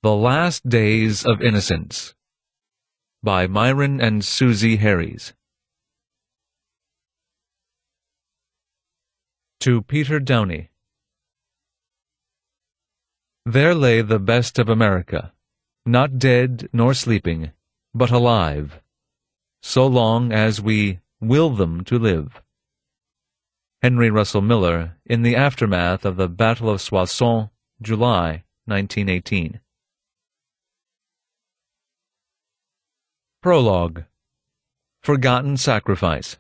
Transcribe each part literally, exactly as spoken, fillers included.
The Last Days of Innocence by Myron and Susie Harries. To Peter Downey. There lay the best of America, not dead nor sleeping, but alive, so long as we will them to live. Henry Russell Miller, in the aftermath of the Battle of Soissons, July nineteen eighteen. Prologue. Forgotten Sacrifice.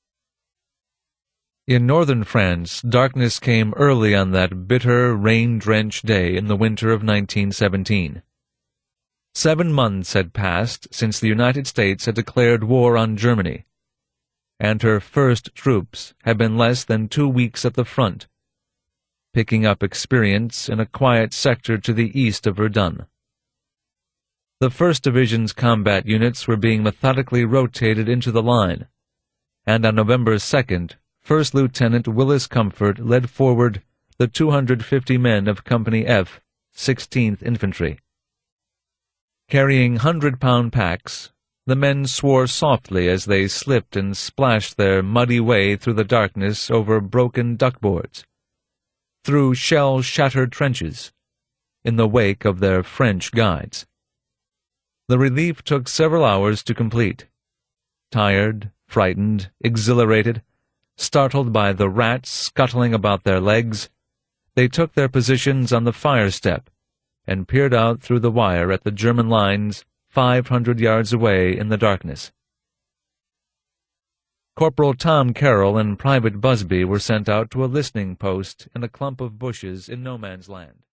In northern France, darkness came early on that bitter, rain-drenched day in the winter of nineteen seventeen. Seven months had passed since the United States had declared war on Germany, and her first troops had been less than two weeks at the front, picking up experience in a quiet sector to the east of Verdun. The first Division's combat units were being methodically rotated into the line, and on November second, First Lieutenant Willis Comfort led forward the two hundred fifty men of Company F, sixteenth Infantry. Carrying hundred-pound packs, the men swore softly as they slipped and splashed their muddy way through the darkness over broken duckboards, through shell-shattered trenches, in the wake of their French guides. The relief took several hours to complete. Tired, frightened, exhilarated, startled by the rats scuttling about their legs, they took their positions on the fire step and peered out through the wire at the German lines five hundred yards away in the darkness. Corporal Tom Carroll and Private Busby were sent out to a listening post in a clump of bushes in no man's land.